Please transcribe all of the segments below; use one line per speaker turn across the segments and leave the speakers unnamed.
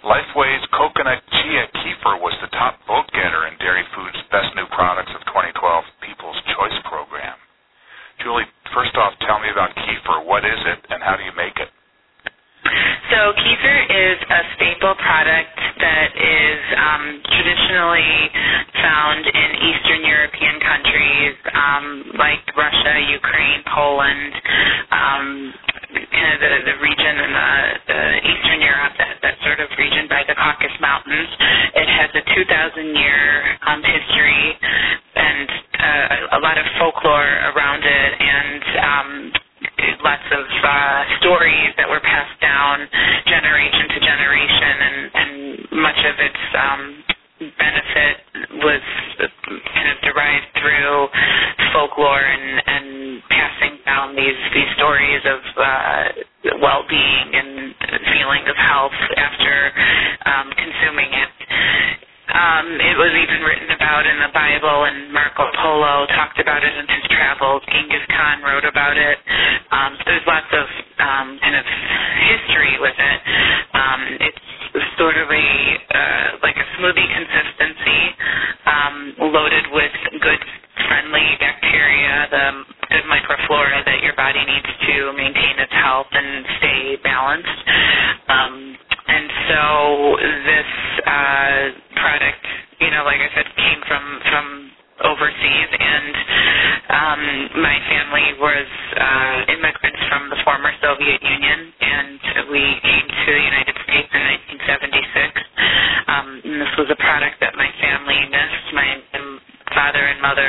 Lifeway's Coconut Chia Kefir was the top vote-getter in Dairy Foods' Best New Products of 2012 People's Choice Program. Julie, first off, tell me about kefir. What is it, and how do you make it?
So kefir is a staple product that is traditionally found in Eastern European countries like Russia, Ukraine, Poland, kind of the region in the Eastern Europe, that sort of region by the Caucasus Mountains. It has a 2,000-year history and a lot of folklore around it, and lots of stories that were passed down generation to generation, and much of its benefit was kind of derived through folklore and passing down these stories of well-being and feeling of health after consuming it. It was even written about in the Bible, and Marco Polo talked about it in his travels. Genghis Khan wrote about it. So there's lots of kind of history with it. It's sort of like a smoothie consistency, loaded with good, friendly bacteria, the good microflora that your body needs to maintain its health and stay balanced. And so this product, like I said, came from overseas, and my family was immigrants from the former Soviet Union, and we came to the United States in 1976. And this was a product that my family missed. My father and mother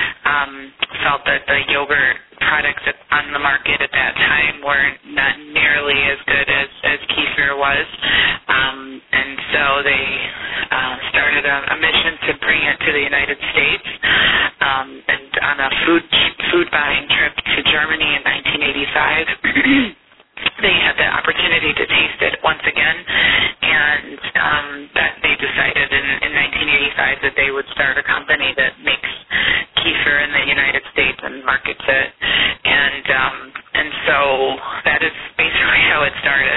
felt that the yogurt products on the market at that time were not nearly as good as kefir was. And so they started a mission to bring it to the United States. And on a food buying trip to Germany in 1985, they had the opportunity to taste it once again, and that they decided in 1985 that they would start a company that makes kefir in the United States and markets it. And so that is basically how it started.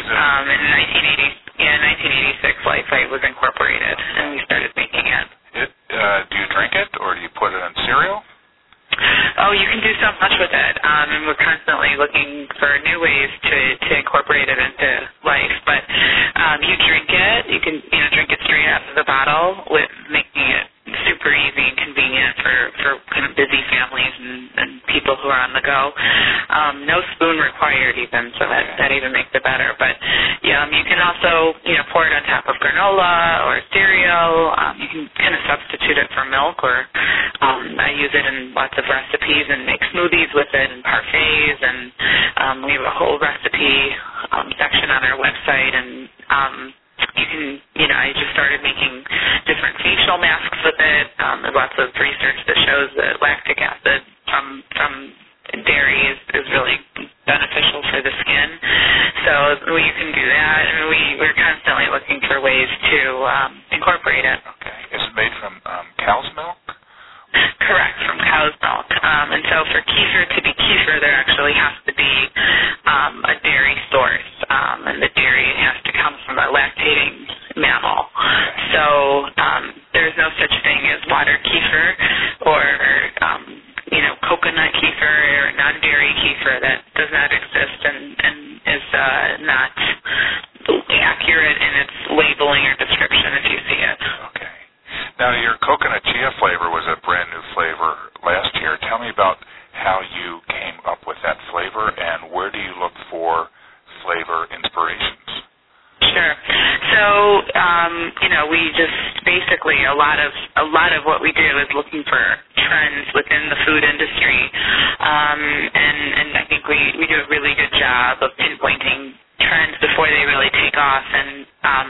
In 1986, Lifeway was incorporated, and we started making it.
Do you drink it, or do you put it in cereal?
Oh, you can do so much with it, and we're constantly looking for new ways to incorporate it into life. But you drink it, you can drink it straight out of the bottle, with making it super easy and convenient for kind of busy families and people who are on the go. No spoon required even, so that even makes it better. But you can also pour it on top of granola or cereal. You can kind of substitute it for milk, or I use it in lots of recipes and make smoothies with it and parfaits, and we have a whole recipe section on our website, and you can, I just started making different facial masks with it. There's lots of research that shows that lactic acid from dairy is really beneficial for the skin. So you can do that, and we're constantly looking for ways to incorporate it.
Okay. Is it made from cow's milk?
Correct, from cow's milk. And so for kefir to be kefir, there actually has to be a dairy source, and the dairy has to come from a lactating mammal. So there's no such thing as water kefir or coconut kefir or non-dairy kefir. That does not exist and is not accurate in its labeling or description if you see it.
Okay. Now, your coconut chia flavor was a brand new flavor last year. Tell me about how you came up with that flavor, and where do you look for flavor inspirations?
Sure. So, we just basically a lot of what we do is looking for trends within the food industry, and I think we do a really good job of pinpointing trends before they really take off, and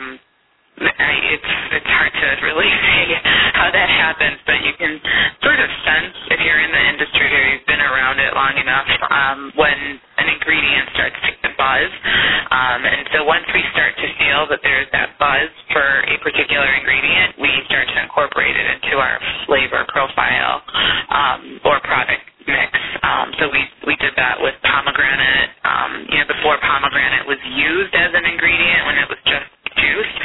it's hard to really say how that happens, but you can sort of sense if you're in the industry or you've been around it long enough when an ingredient starts to get buzz. And so once we start to feel that there's that buzz for a particular ingredient, we start to incorporate it into our flavor profile or product mix. So we did that with pomegranate. Before pomegranate was used as an ingredient, when it was just juice,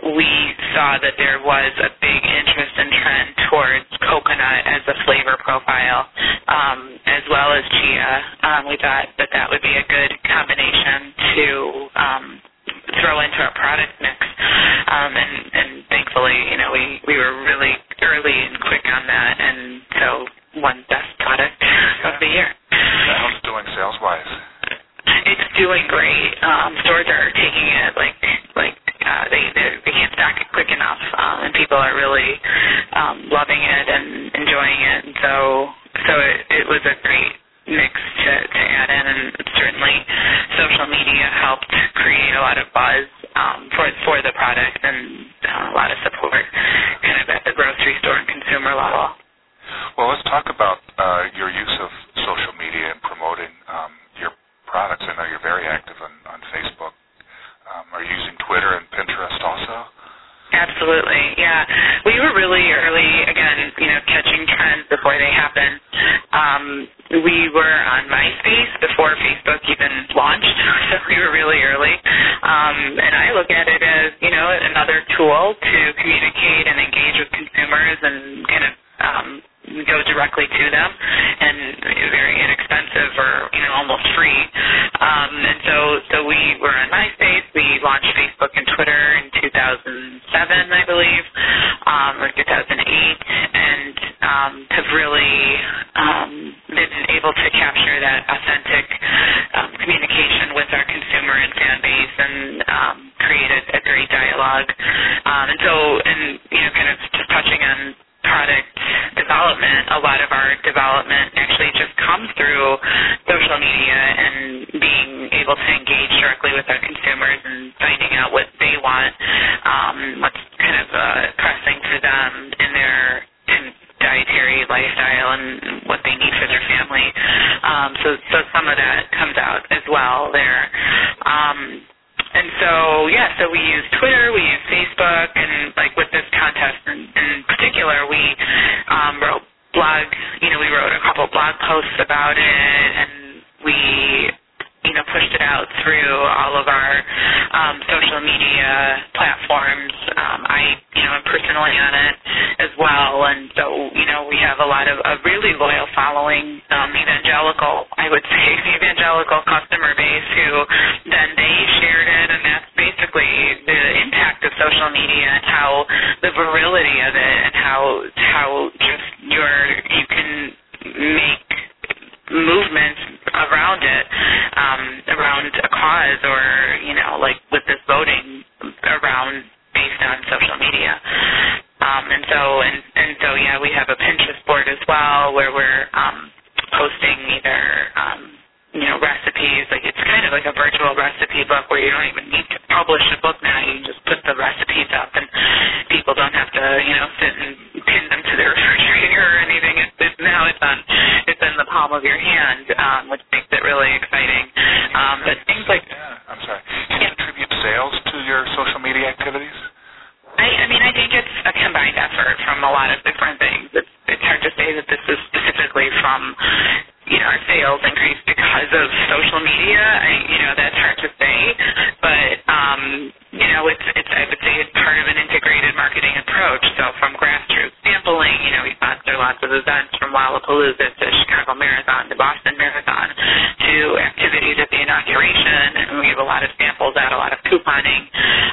we saw that there was a big interest and trend towards coconut as a flavor profile, as well as chia. We thought that that would be a good combination to throw into our product mix. And thankfully, we were really early and quick on that, and so won best product of the year.
How's it doing sales-wise?
It's doing great. Stores are taking it like they can't stock it quick enough, and people are really loving it and enjoying it. And so it was a great mix to add in, and certainly social media helped create a lot of buzz for the product and a lot of support kind of at the grocery store and consumer level.
Well, let's talk about your use of social media in promoting your products. I know you're very active on Facebook. Are you using Twitter and Pinterest also?
Absolutely, yeah. We were really early, again, catching trends before they happen. We were on MySpace before Facebook even launched, so we were really early. And I look at it as, another tool to communicate and engage with consumers and kind of go directly to them, and very inexpensive or almost free. And so we were on MySpace. We launched Facebook and Twitter in 2007, I believe, or 2008, and have really been able to capture that authentic communication with our consumer and fan base, and create a great dialogue. And kind of just touching on product development, a lot of our development actually just comes through social media and being able to engage directly with our consumers and finding out what they want, what's kind of pressing for them in their dietary lifestyle and what they need for their family. So some of that comes out as well there. And so we use Twitter, we use Facebook, and with this contest in particular, we wrote blog. We wrote a couple blog posts about it, and we pushed it out through all of our social media platforms. I am personally on it as well, and so we have a lot of a really loyal following, evangelical customer base who then they shared it, and that's basically the impact of social media and how the virility of it and how just you can make movements around it, around a cause, or with this voting around based on social media. And so yeah, we have a Pinterest board as well where we're posting either recipes. It's kind of like a virtual recipe book where you don't even need to publish a book now. You can just put the recipes up, and people don't have to sit and pin them to their refrigerator or anything. Now it's in the palm of your hand, which makes it really exciting. But things like
I'm sorry. Do you contribute sales to your social media activities?
I think it's a combined effort from a lot of different things. It's hard to say that this is specifically from our sales increase because of social media. That's hard to say, but it's I would say it's part of an integrated marketing approach. So from grassroots sampling, we sponsor lots of events from Lollapalooza to Chicago Marathon to Boston Marathon to activities at the inauguration, and we have a lot of samples out, a lot of couponing.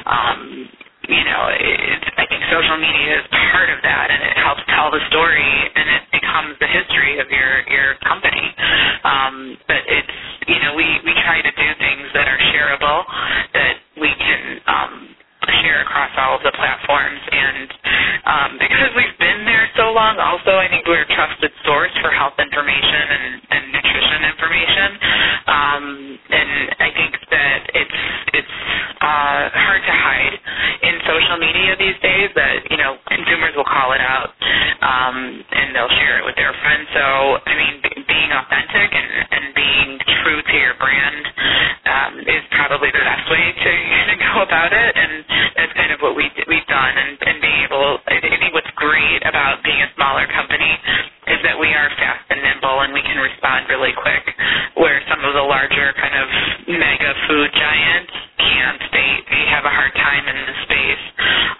I think social media is part of that, and it helps tell the story, and it becomes the history of your company. But it's, we try to do things that are shareable, that we can share across all of the platforms, and because we've been there so long, also I think we're a trusted source for health information and nutrition information, and I think that it's hard to hide in social media these days that, consumers will call it out, and they'll share it with their friends. So, being authentic and being true to your brand is probably the best way to go about it, and that's kind of what we've done, and being able, I think what's great about being a smaller company is that we are fast and nimble, and we can respond really quick, where some of the larger kind of mega food giants can't. They have a hard time in this space.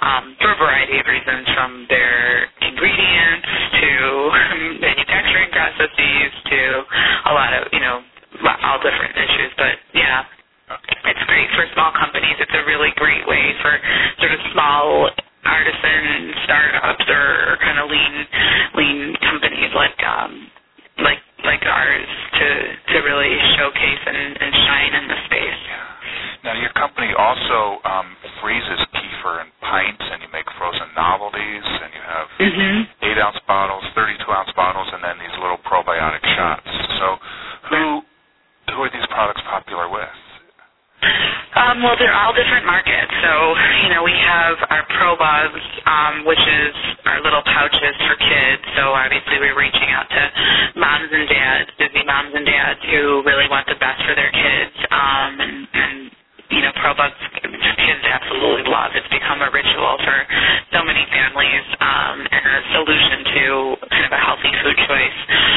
variety of reasons, from their ingredients to manufacturing processes to a lot of, all different issues. But, yeah, it's great for small companies. It's a really great way for sort of small artisan startups or kind of lean companies like ours to really showcase and shine in the space.
Now, your company also freezes kefir in pints, and you make frozen novelties, and you have 8-ounce bottles, 32-ounce bottles, and then these little probiotic shots. So who are these products popular with?
Well, they're all different markets. So, we have our ProBugs, which is our little pouches for kids. So, obviously, we're reaching out to moms and dads, busy moms and dads who really want the best for their kids. And ProBugs, kids absolutely love. It's become a ritual for so many families and a solution to kind of a healthy food choice.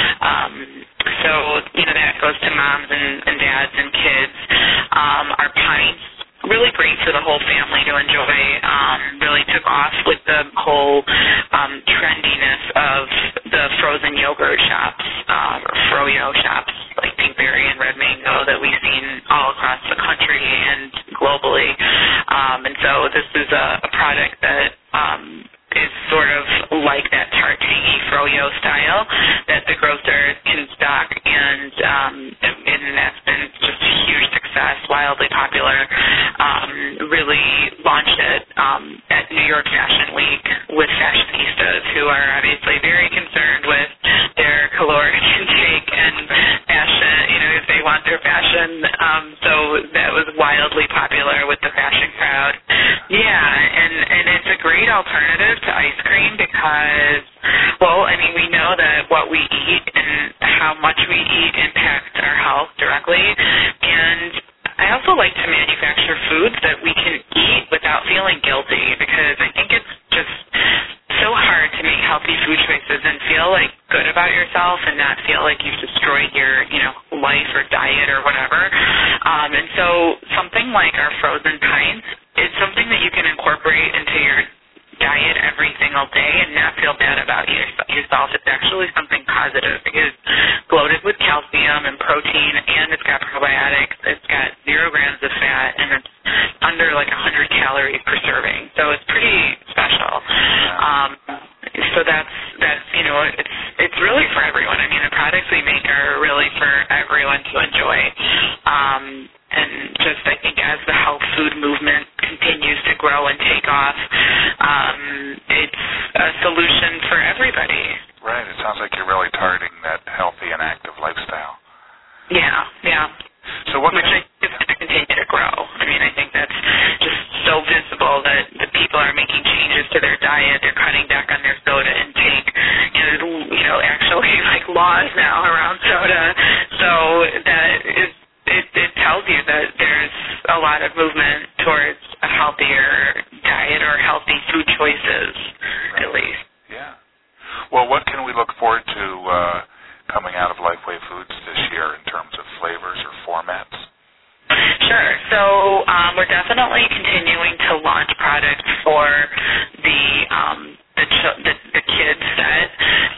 So, that goes to moms and dads and kids. Our pints, really great for the whole family to enjoy. Really took off with the whole trendiness of the frozen yogurt shops, or froyo shops, like Pinkberry and Red Mango, that we've seen all across the country and globally. And so this is a product that is sort of like that tart, tangy froyo style that the grocer can stock, and that's been just a huge success, wildly popular. Really launched it at New York Fashion Week with fashionistas who are obviously very concerned with their caloric intake and fashion, if they want their fashion. So that was wildly popular with the fashion crowd. Yeah, and it's a great alternative to ice cream because, we know that what we eat and how much we eat impacts our health directly. And I also like to manufacture foods that we can eat without feeling guilty, because I think it's just so hard to make healthy food choices and feel good about yourself and not feel like you've destroyed your, life or diet or whatever. And so something like our frozen pints is something that you can incorporate into your diet every single day and not feel bad about yourself. It's actually something positive because it's loaded with calcium and protein, and it's got probiotics. It's got 0 grams of fat, and it's under 100 calories per serving. So it's pretty special. So that's it's really for everyone. I mean, the products we make are really for everyone to enjoy. And just, I think, as the health food movement continues to grow and take off, it's a solution for everybody.
Right. It sounds like you're really targeting that healthy and active lifestyle.
Yeah.
So what
Which I think is going to continue to grow. I mean, I think that's just so visible that the people are making changes to their diet. They're cutting back on their soda intake. Actually, laws now around soda. So that is, it tells you that there's a lot of movement towards a healthier diet or healthy food choices, at least.
Yeah. Well, what can we look forward to coming out of Lifeway Foods this year in terms of flavors or formats?
Sure. So we're definitely continuing to launch products for the kids set.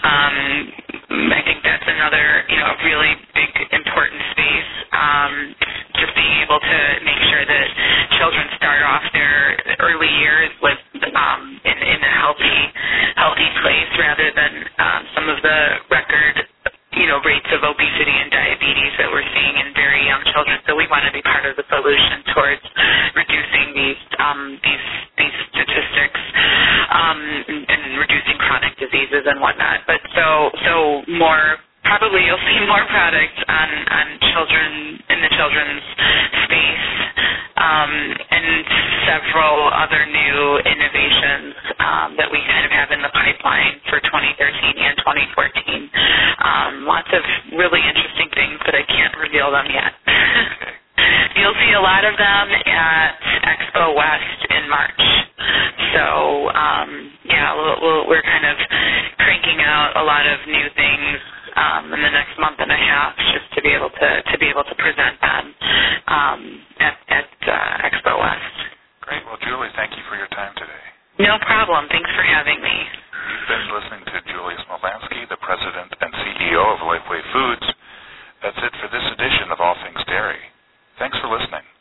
I think that's another, really big, important space. Just being able to make sure that children start off their early years with in a healthy place, rather than some of the record rates of obesity and diabetes that we're seeing in very young children. So we want to be part of the solution towards reducing these statistics and reducing chronic diseases and whatnot. But so more, probably you'll see more products on children, in the children's space, and several other new innovations that we kind of have in the pipeline for 2013 and 2014. Lots of really interesting things, but I can't reveal them yet. You'll see a lot of them at Expo West in March. So, we're kind of cranking out a lot of new things in the next month and a half, just to be able to present them at Expo West.
Great. Well, Julie, thank you for your time today.
No problem. Thanks for having me.
You've been listening to Julia Smolansky, the President and CEO of Lifeway Foods. That's it for this edition of All Things Dairy. Thanks for listening.